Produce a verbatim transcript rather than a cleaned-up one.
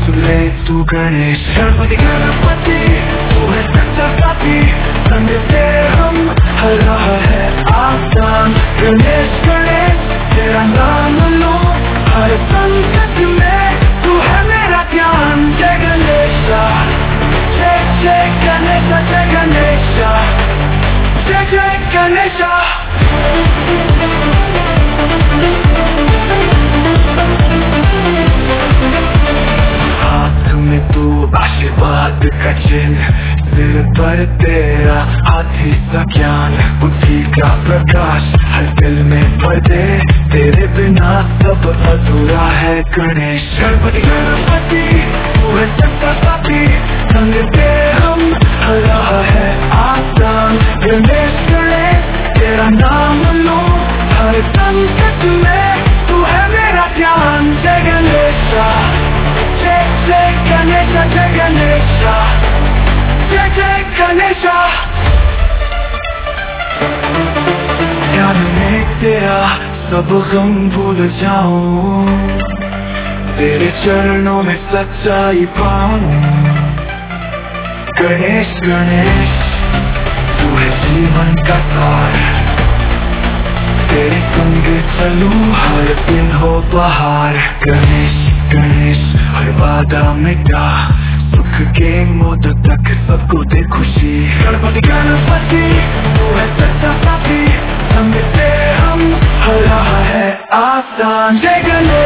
सुले तू गणेश। गणपति गणपति तू है सच्चा साथी, संग तेरे हम हर रहा है आसान। गणेश गणेश तेरा नाम लो, हर संकट में तू है मेरा ध्यान। जय गणेशा, जय जय गणेशा, जय गणेशा, जय जय गणेशा। हाथ में तू आशीर्वाद का चिन्ह, सिर पर तेरा हाथी सा ज्ञान। बुद्धि का प्रकाश हर दिल में भर दे, तेरे बिना सब अधूरा है गणेश। गणपति गणपति तू है सच्चा साथी, संग तेरे हम हर रहा है आसान। गणेश गणेश तेरा नाम लो, हर संकट में तू है मेरा ध्यान। जय गणेशा, जय जय गणेशा, जय गणेशा, जय जय गणेशा। ध्यान में तेरा सब गम भूल जाऊं, तेरे चरणों में सच्चाई पाऊं। गणेश गणेश तू है जीवन का सार, तेरे संग चलूं हर दिन हो बहार। गणेश गणेश हर बाधा मिटा, सुख के मोद तक सबको दे खुशी। गणपति गणपति तू है सच्चा साथी, संग तेरे हम हर रहा है आसान। जय गणेश।